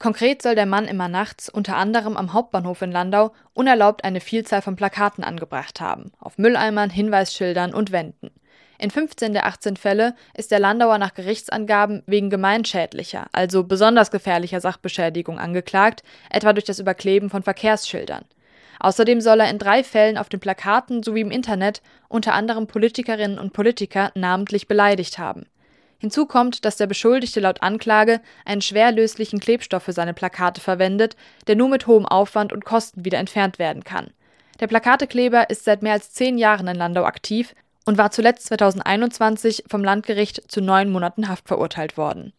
Konkret soll der Mann immer nachts, unter anderem am Hauptbahnhof in Landau, unerlaubt eine Vielzahl von Plakaten angebracht haben, auf Mülleimern, Hinweisschildern und Wänden. In 15 der 18 Fälle ist der Landauer nach Gerichtsangaben wegen gemeinschädlicher, also besonders gefährlicher Sachbeschädigung angeklagt, etwa durch das Überkleben von Verkehrsschildern. Außerdem soll er in 3 Fällen auf den Plakaten sowie im Internet unter anderem Politikerinnen und Politiker namentlich beleidigt haben. Hinzu kommt, dass der Beschuldigte laut Anklage einen schwer löslichen Klebstoff für seine Plakate verwendet, der nur mit hohem Aufwand und Kosten wieder entfernt werden kann. Der Plakatekleber ist seit mehr als 10 Jahren in Landau aktiv und war zuletzt 2021 vom Landgericht zu 9 Monaten Haft verurteilt worden.